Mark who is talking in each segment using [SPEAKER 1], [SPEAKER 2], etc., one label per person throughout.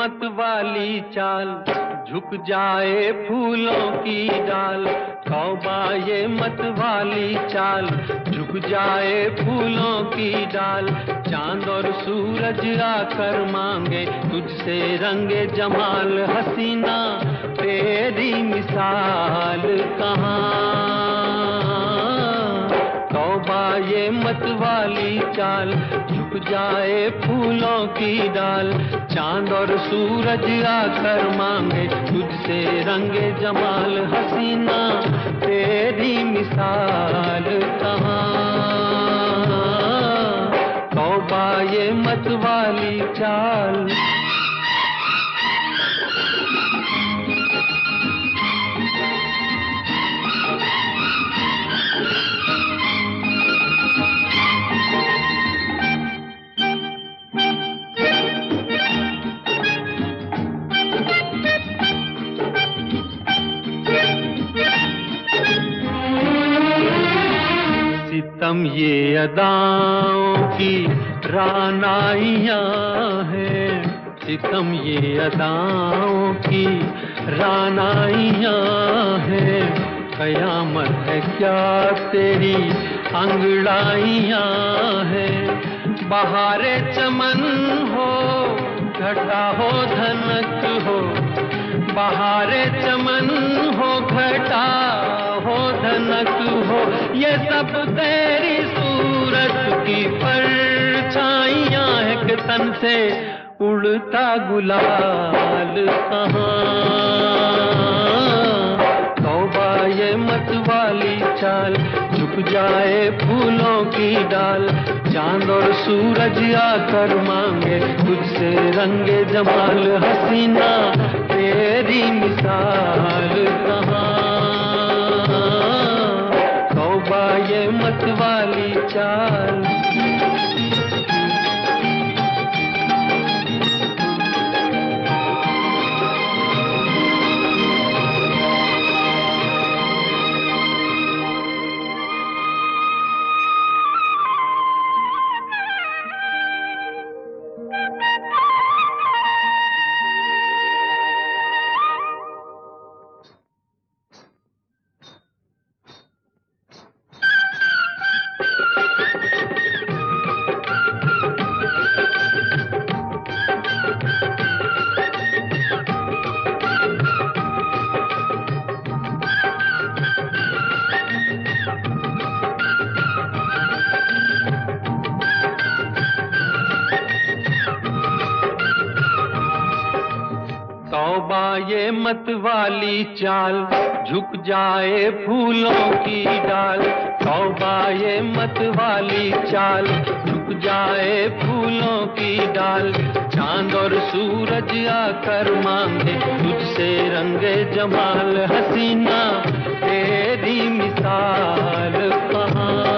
[SPEAKER 1] मत वाली चाल, झुक जाए फूलों की डाल। तौबा ये मत वाली चाल, झुक जाए फूलों की डाल। चांद और सूरज आकर मांगे तुझसे रंगे जमाल। हसीना तेरी मिसाल कहाँ। तौबा ये मत वाली चाल, झुक जाए फूलों की डाल। चांद और सूरज आकर मांगे तुझसे रंगे जमाल। हसीना तेरी मिसाल कहाँ। तौबा ये मत वाली चाल। सितम ये अदाओं की रानाइयाँ हैं, सितम ये अदाओं की रानाइयाँ हैं। कयामत है क्या तेरी अंगड़ाइयाँ हैं। बहारे चमन हो, घटा हो, धनक हो। बहारे चमन हो, घटा हो, धनक हो। ये सब तेरी सूरत की परछाइयाँ हैं कि तन से उड़ता गुलाल कहाँ। तौबा ये मत वाली चाल, झुक जाए फूलों की डाल। चांद और सूरज आकर मांगे तुझसे रंगे जमाल। हसीना तेरी मिसाल कहाँ। तौबा ये मत वाली चाल। तौबा ये मत वाली चाल, झुक जाए फूलों की डाल। तौबा ये मत वाली चाल, झुक जाए फूलों की डाल। चांद और सूरज आकर मांगे तुझसे रंगे जमाल। हसीना तेरी मिसाल कहाँ।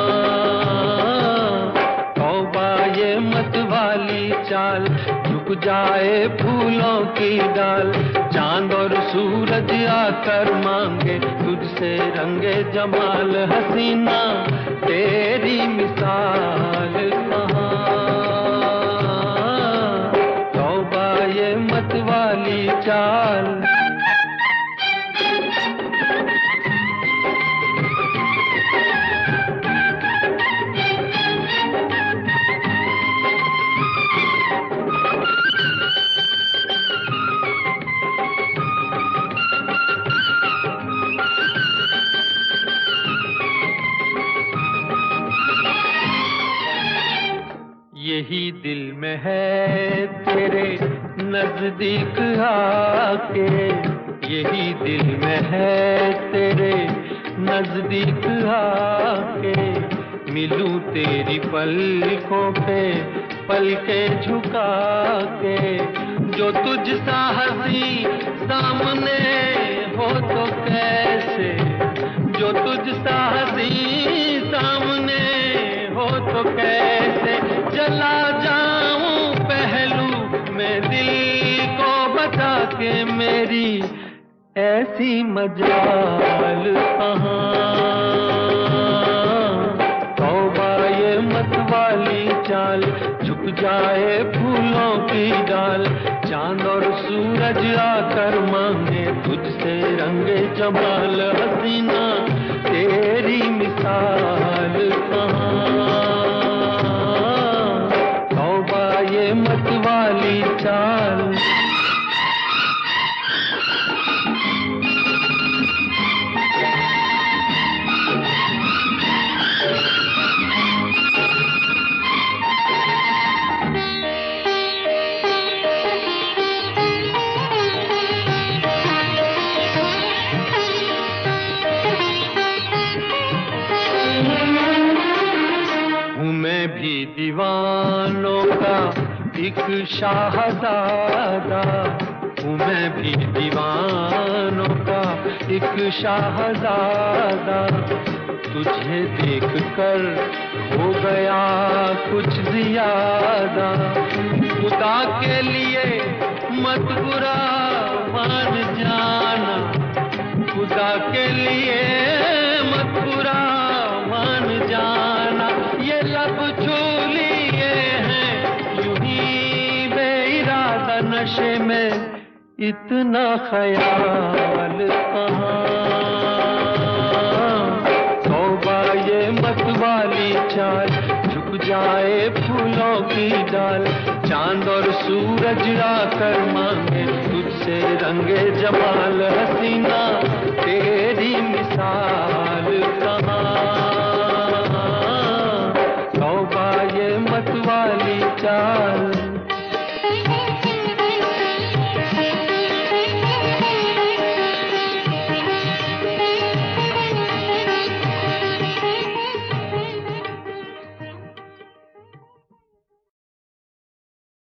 [SPEAKER 1] तौबा ये मत वाली चाल, झुक जाए फूलों की डाल। चांद और सूरज आकर मांगे तुझसे रंगे जमाल। हसीना तेरी मिसाल कहाँ। तौबा ये मत वाली चाल। यही दिल में है तेरे नजदीक आके। यही दिल में है तेरे नजदीक आके। मिलूं तेरी पलकों पे पलकें झुका के। जो तुझ सा हंसी सामने हो तो कैसे। जो तुझ सा हंसी सामने हो तो कैसे। चला जाऊं पहलू में दिल को बता के। मेरी ऐसी मजाल कहाँ। तौबा ये मत वाली चाल, झुक जाए फूलों की डाल। चांद और सूरज आकर मांगे तुझसे रंगे जमाल हसीना तेरी मिसाल कहाँ। तौबा ये मतवाली चाल। मैं भी दीवानों का एक शाहज़ादा हूँ, मैं भी दीवानों का एक शाहज़ादा। तुझे देखकर हो गया कुछ ज़्यादा। खुदा के लिए मत बुरा मान जाना, खुदा के लिए मत बुरा मान जाना। ये लब छू लिए हैं यूं ही बेइरादा, नशे में इतना ख्याल कहाँ। तौबा ये मतवाली चाल, झुक जाए फूलों की डाल। चांद और सूरज आकर मांगे तुझसे रंगे जमाल हसीना तेरी मिसाल।